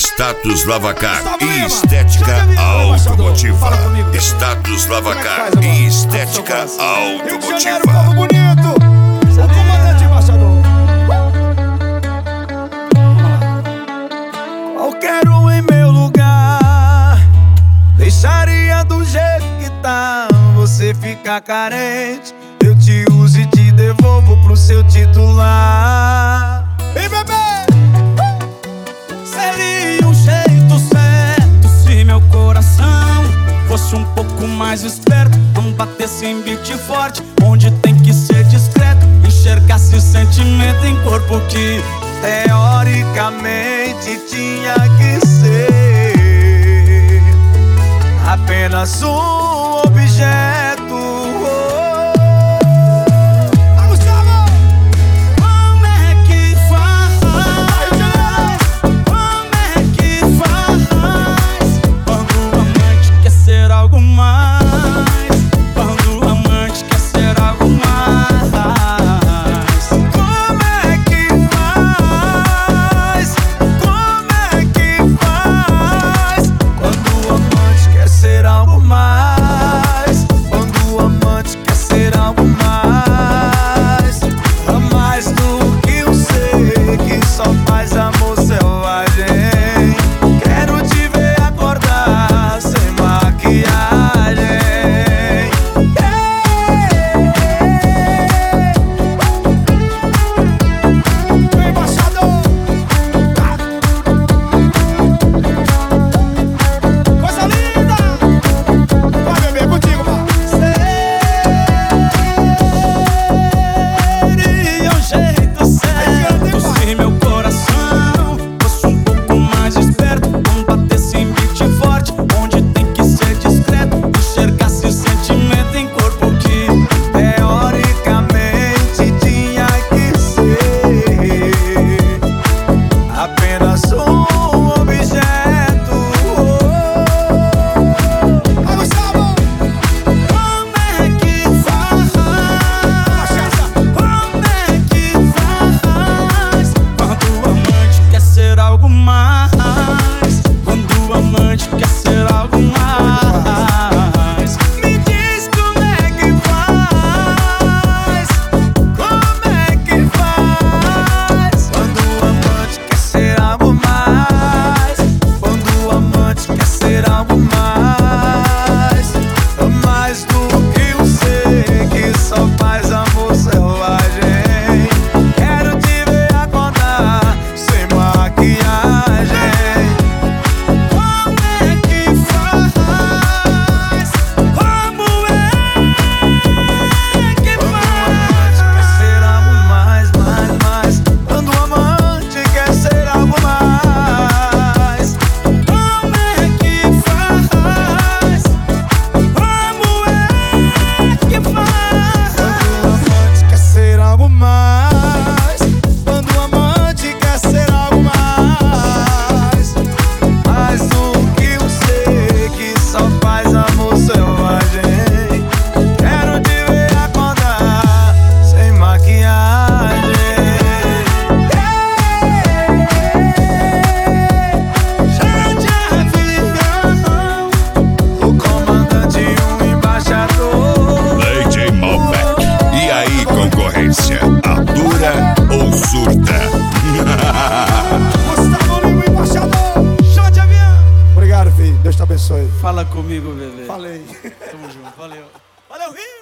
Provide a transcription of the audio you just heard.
Status Lavacar e Estética Automotiva. Status Lavacar e Estética Automotiva. O comandante embaixador. Qualquer um em meu lugar deixaria do jeito que tá. Você fica carente, eu te uso e te devolvo pro seu titular. Ei, bebê! Seria um jeito certo se meu coração fosse um pouco mais esperto, não batesse em beat forte, onde tem que ser discreto, enxergasse sentimento em corpo que teoricamente tinha que ser apenas um objeto. Atura ou surta? Gustavo Lima, embaixador. Show de avião. Obrigado, filho. Deus te abençoe. Fala comigo, bebê. Falei. Tamo junto, valeu. Valeu, Rio.